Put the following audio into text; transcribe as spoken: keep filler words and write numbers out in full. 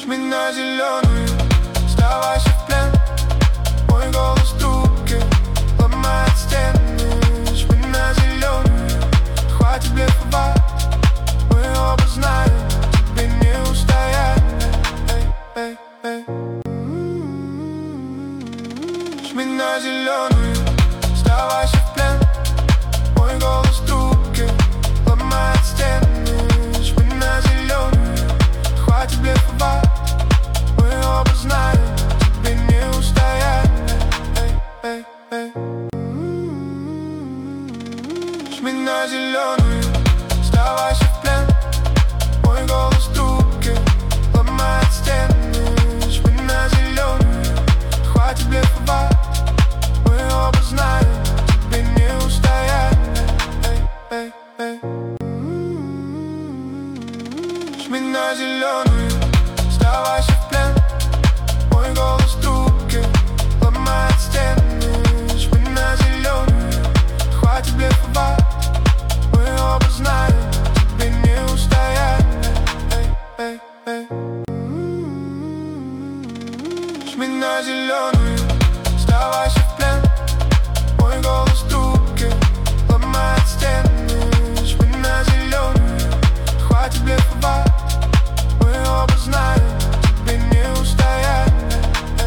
Жми на зеленую, сдавайся в плен. Мой голос в трубке ломает стены. Жми на зеленую, хватит блефовать. Мы оба знаем, тебе не устоять. Эй, эй, эй. Жми на зеленую, сдавайся в плен. Мой голос в трубке ломает стены. Жми на зеленую, хватит блефовать. Мы оба знаем, тебе не устоять. Эй, эй, эй. Жми на зеленую, сдавайся в плен. Мой голос в трубке ломает стены. Жми на зеленую, хватит блефовать. Мы оба знаем, тебе не устоять. Эй, эй, эй. Жми на зеленую, сдавайся в плен. Мой голос в трубке ломает стены. Жми на зеленую, хватит блефовать. Мы оба знаем, тебе не устоять. Эй, эй, эй. Жми на зеленую, сдавайся в плен.